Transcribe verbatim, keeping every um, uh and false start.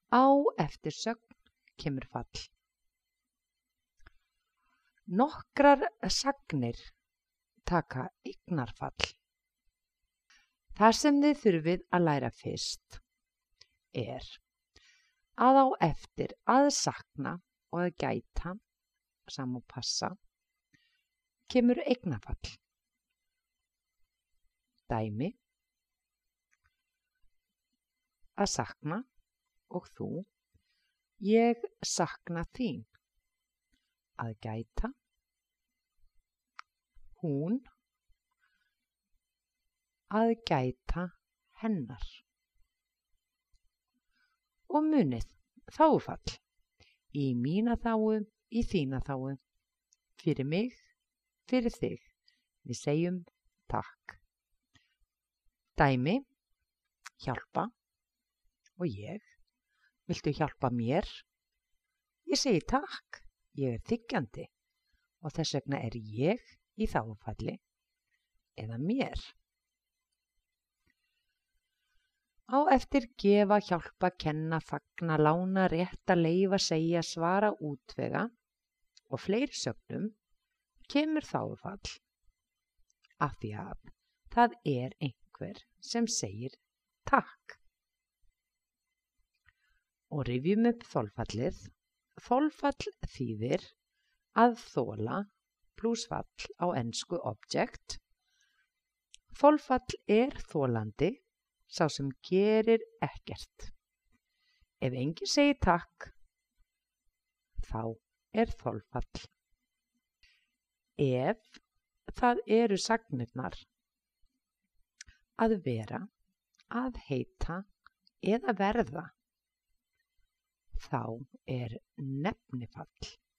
Á eftirsögn kemur fall. Nokkrar sagnir taka eignarfall. Það sem þið þurfið að læra fyrst er að á eftir að sakna og að gæta, sam og passa, kemur eignarfall. Dæmi: að sakna og þú, ég sakna þín. Að gæta, hún, að gæta hennar. Og munið, þágufall, í mína þágu, í þína þágu, fyrir mig, fyrir þig. Við segjum takk. Dæmi: hjálpa og ég, viltu hjálpa mér? Ég segi takk, ég er þiggjandi og þess vegna er ég í þágufalli eða mér. Á eftir gefa, hjálpa, kenna, fagna, lána, rétta, leyfa, segja, svara, útvega og fleiri sögnum kemur þágufall af því að það er einhver sem segir takk. Og rifjum upp þolfallið. Þolfall þýðir að þola pluss fall á ensku object. Þolfall er þolandi, sá sem gerir ekkert. Ef enginn segir takk, þá er þolfall. Ef það eru sagnirnar að vera, að heita eða verða, þá er nefnifall.